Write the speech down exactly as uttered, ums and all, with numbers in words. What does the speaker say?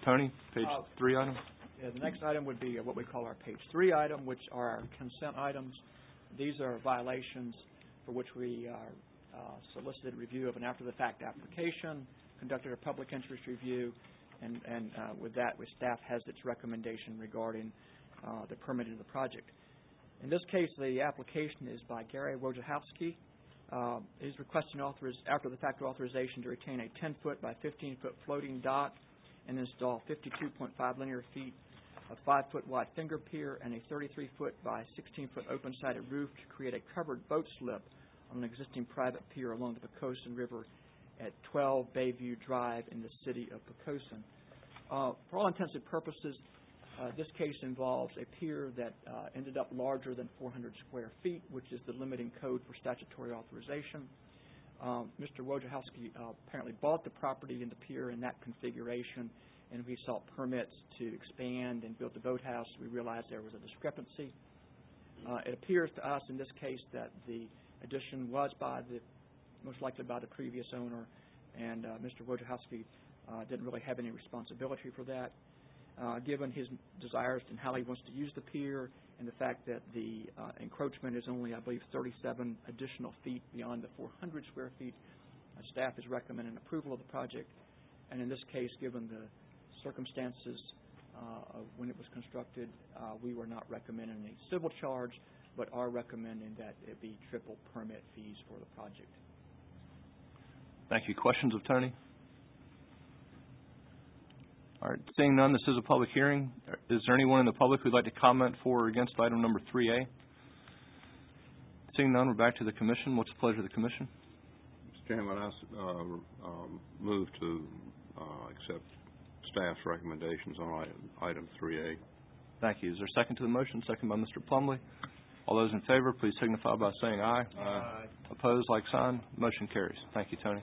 Tony, page Uh, three item. Yeah, the next item would be what we call our page three item, which are our consent items. These are violations for which we are, uh, solicited review of an after-the-fact application, conducted a public interest review, and, and uh, with that, with staff has its recommendation regarding uh, the permitting of the project. In this case, the application is by Gary Wojciechowski. Uh, he's requesting authoriz after-the-fact authorization to retain a ten-foot by fifteen-foot floating dock and install fifty-two point five linear feet of five-foot wide finger pier and a thirty-three foot by sixteen-foot open-sided roof to create a covered boat slip on an existing private pier along the Poquoson River at twelve Bayview Drive in the city of Poquoson. Uh, for all intents and purposes, uh, this case involves a pier that uh, ended up larger than four hundred square feet, which is the limiting code for statutory authorization. Um, Mister Wojciechowski uh, apparently bought the property and the pier in that configuration, and we sought permits to expand and build the boathouse. We realized there was a discrepancy. Uh, it appears to us in this case that the addition was by the, most likely by the previous owner, and uh, Mister Wojciechowski uh, didn't really have any responsibility for that. Uh, given his desires and how he wants to use the pier and the fact that the uh, encroachment is only, I believe, thirty-seven additional feet beyond the four hundred square feet, uh, staff is recommending approval of the project. And in this case, given the circumstances uh, of when it was constructed, uh, we were not recommending a civil charge, but are recommending that it be triple permit fees for the project. Thank you. Questions of Tony? All right. Seeing none, this is a public hearing. Is there anyone in the public who would like to comment for or against item number three A? Seeing none, we're back to the Commission. What's the pleasure of the Commission? Mister Chairman, I uh, um, move to uh, accept staff's recommendations on item, item three A. Thank you. Is there a second to the motion? Second by Mister Plumley. All those in favor, please signify by saying aye. Aye. Opposed, like sign. Motion carries. Thank you, Tony.